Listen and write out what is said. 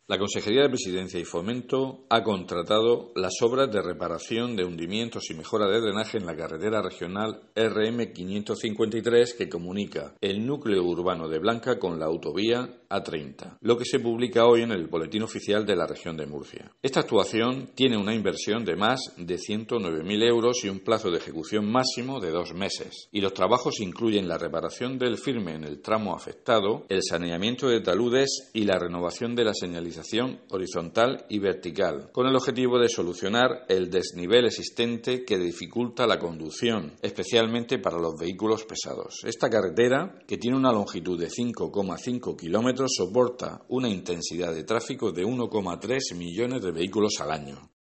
La Consejería de Presidencia y Fomento ha contratado las obras de reparación de hundimientos y mejora de drenaje en la carretera regional RM553 que comunica el núcleo urbano de Blanca con la autovía A30, lo que se publica hoy en el Boletín Oficial de la Región de Murcia. Esta actuación tiene una inversión de más de 109.000 euros y un plazo de ejecución máximo de 2 meses. Y los trabajos incluyen la reparación del firme en el tramo afectado, el saneamiento de taludes y la renovación de la señalización horizontal y vertical, con el objetivo de solucionar el desnivel existente que dificulta la conducción, especialmente para los vehículos pesados. Esta carretera, que tiene una longitud de 5,5 kilómetros, soporta una intensidad de tráfico de 1,3 millones de vehículos al año.